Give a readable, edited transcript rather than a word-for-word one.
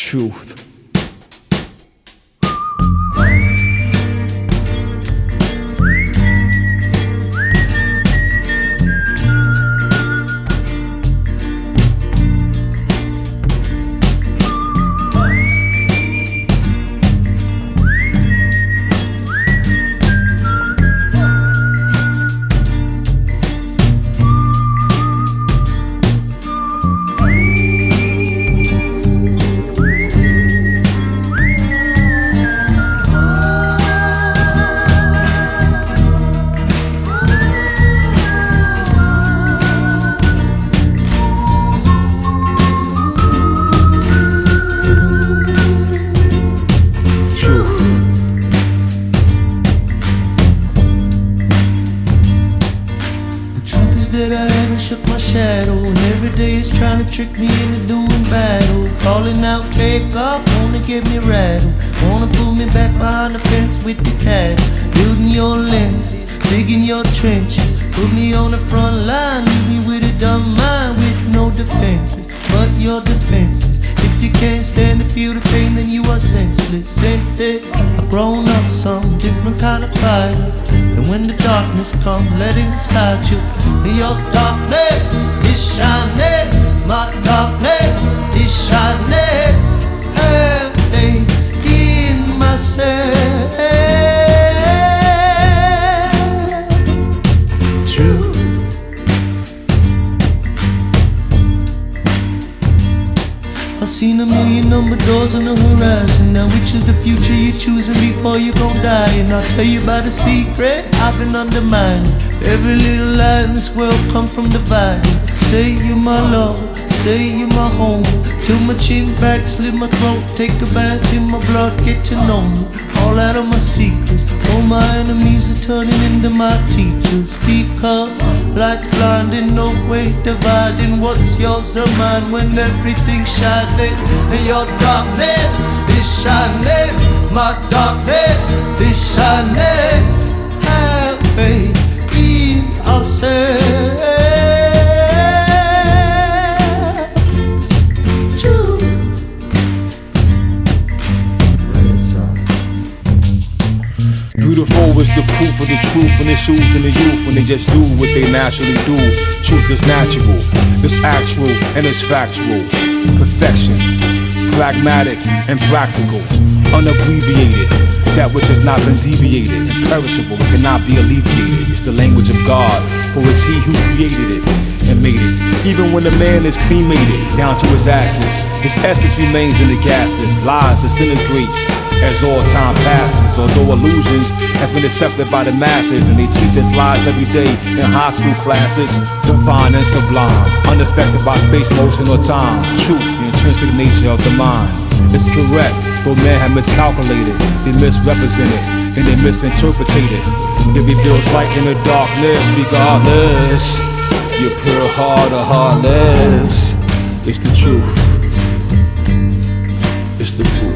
Truth. That I haven't shook my shadow, and every day is trying to trick me into doing battle. Calling out fake up, wanna get me rattled, wanna pull me back behind the fence with the cattle. Building your lenses, digging your trenches, put me on the front line, leave me with a dumb mind with no defenses, but your defenses. If you can't stand to feel the pain, then you are senseless. Since this, I've grown up some different kind of fighter. And when the darkness comes, let it inside you. Your darkness is shining, my darkness is shining. Hey, in myself. True. I've seen a million number doors on the horizon. Now which is the future you're choosing before you gon' die? And I'll tell you about a secret I've been undermining. Every little lie in this world come from dividing. Say you're my love, say you're my home. Till my chin back, slit my throat, take a bath in my blood, get to know me. All out of my secrets, all my enemies are turning into my teachers. Because light's blinding, no way dividing what's yours or mine when everything's shining. And your darkness is shining, my darkness is shining. Have faith in ourselves. Beautiful is the proof of the truth, and it's used in the youth when they just do what they naturally do. Truth is natural, it's actual, and it's factual. Perfection, pragmatic and practical, unabbreviated. That which has not been deviated, imperishable, it cannot be alleviated. It's the language of God, for it's He who created it and made it. Even when a man is cremated down to his ashes, his essence remains in the gases. Lies disintegrate as all time passes, although illusions has been accepted by the masses, and they teach us lies every day in high school classes. Divine and sublime, unaffected by space, motion, or time. Truth, the intrinsic nature of the mind. It's correct, though man had miscalculated, they misrepresented, and they misinterpreted. If it feels light in the darkness, regardless, your pure heart or heartless. It's the truth. It's the truth.